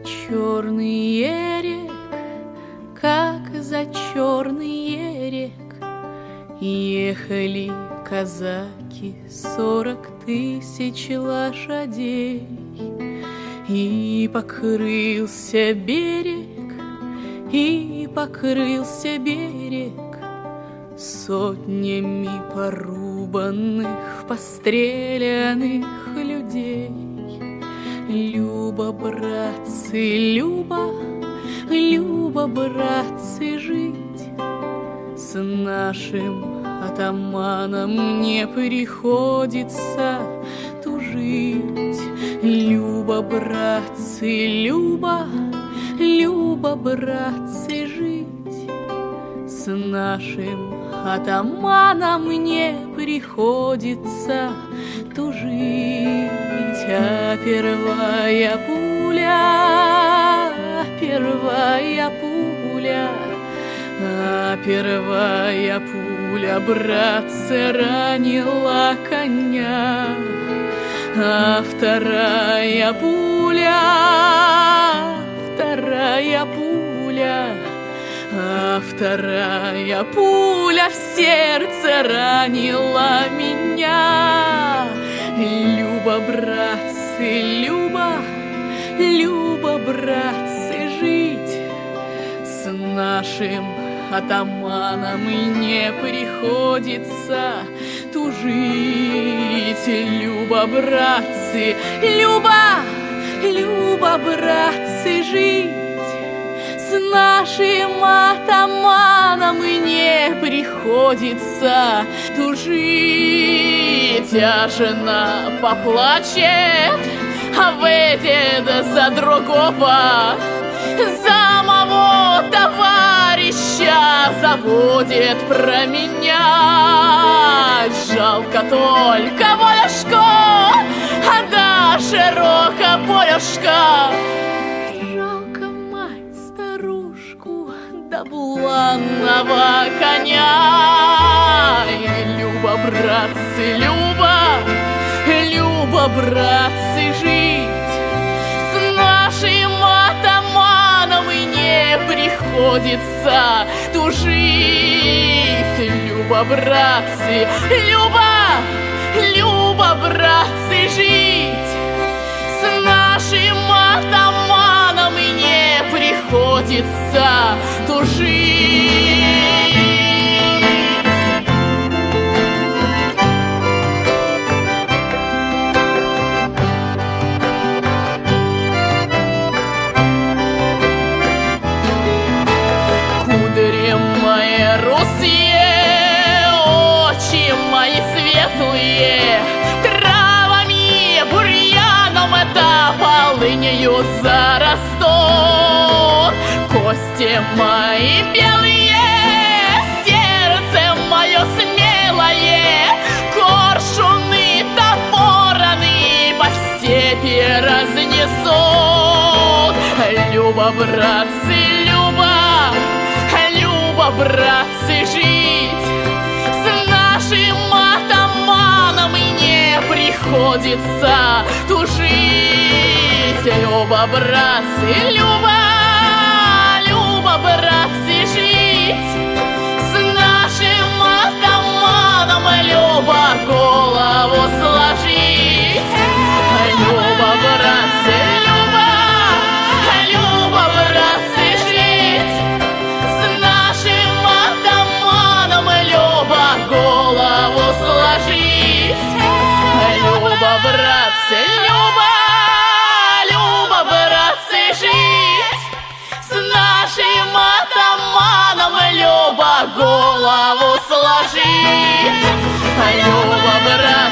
черный ерек, как за черный ерек ехали казаки 40 000 лошадей. И покрылся берег, и покрылся берег сотнями порубанных, постреляных людей. Люба, братцы, Люба, Люба, братцы, жить с нашим атаманом не приходится тужить. Люба, братцы, Люба, Люба, братцы, жить с нашим атаманом не приходится тужить. А первая пуля, первая пуля, а первая пуля, братцы, ранила коня. А вторая пуля, вторая пуля, а вторая пуля в сердце ранила меня. Люба, братцы, Люба, Люба, братцы, жить с нашим атаманом не приходится тужить. Люба, братцы, Люба, Люба, братцы, жить с нашим атаманом не приходится тужить. А жена поплачет, а выйдет за другого, за моего товарища забудет про меня. Жалко только Волюшку, а да широко полюшка. Жалко мать старушку, да буланого коня. Люба, братцы, Люба, Люба, братцы, жить с нашим атаманом не приходится тужить. Люба, братцы, Люба, Люба, братцы, жить с нашим атаманом не приходится тужить. Очи мои светлые, травами, бурьяном да полынью зарастут. Кости мои белые, сердце мое смелое, коршуны да вороны по степи разнесут. Люба, братцы, Люба, Люба, братцы, жить с нашим атаманом не приходится тужить. Люба, братцы, Люба, Люба, братцы, жить с нашим атаманом, Люба, голову сложить. Люба, братцы, Люба, Люба, братцы, жить с нашим атаманом, Люба, голову сложить. Люба, братцы, Люба, Люба, братцы, жить с нашим атаманом, Люба, голову сложить. Люба, братцы,